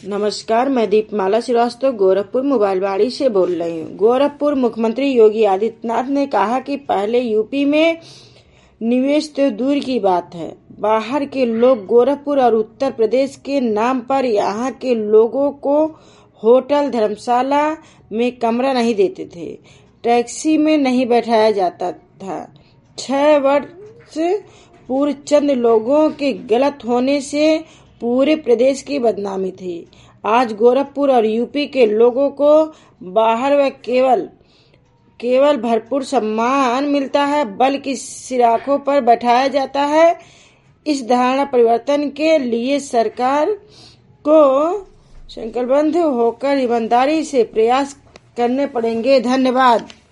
नमस्कार, मैं दीपमाला श्रीवास्तव गोरखपुर मोबाइलवाड़ी से बोल रही हूँ। गोरखपुर मुख्यमंत्री योगी आदित्यनाथ ने कहा कि पहले यूपी में निवेश तो दूर की बात है, बाहर के लोग गोरखपुर और उत्तर प्रदेश के नाम पर यहाँ के लोगों को होटल धर्मशाला में कमरा नहीं देते थे, टैक्सी में नहीं बैठाया जाता था। 6 वर्ष पूर्व चंद लोगों के गलत होने से पूरे प्रदेश की बदनामी थी। आज गोरखपुर और यूपी के लोगों को बाहर व केवल भरपूर सम्मान मिलता है, बल्कि सिराखों पर बैठाया जाता है। इस धारणा परिवर्तन के लिए सरकार को संकल्पबद्ध होकर ईमानदारी से प्रयास करने पड़ेंगे। धन्यवाद।